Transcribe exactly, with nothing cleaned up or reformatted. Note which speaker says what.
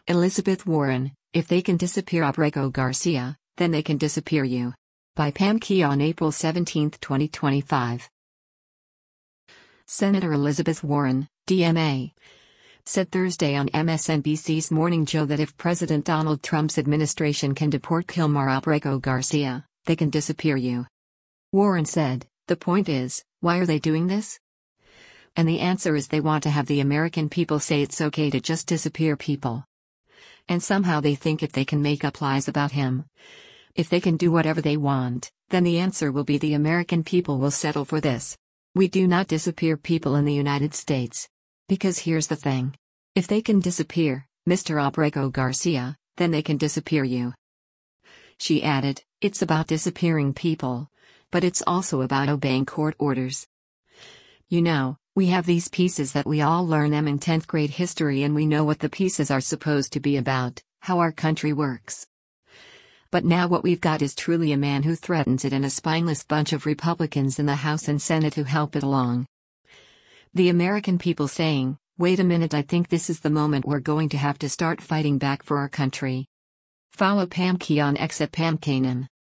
Speaker 1: Elizabeth Warren, if they can disappear Abrego Garcia, then they can disappear you. By Pam Key on April seventeenth, twenty twenty-five. Senator Elizabeth Warren, D M A, said Thursday on M S N B C's Morning Joe that if President Donald Trump's administration can deport Kilmar Abrego Garcia, they can disappear you. Warren said, "The point is, why are they doing this? And the answer is they want to have the American people say it's okay to just disappear people. And somehow they think if they can make up lies about him, if they can do whatever they want, then the answer will be the American people will settle for this. We do not disappear people in the United States. Because here's the thing. If they can disappear Mister Abrego Garcia, then they can disappear you." She added, "It's about disappearing people, but it's also about obeying court orders. You know, we have these pieces that we all learn them in tenth grade history and we know what the pieces are supposed to be about, how our country works. But now what we've got is truly a man who threatens it and a spineless bunch of Republicans in the House and Senate who help it along. The American people saying, wait a minute, I think this is the moment we're going to have to start fighting back for our country." Follow Pam Key on X at Pam Kanan.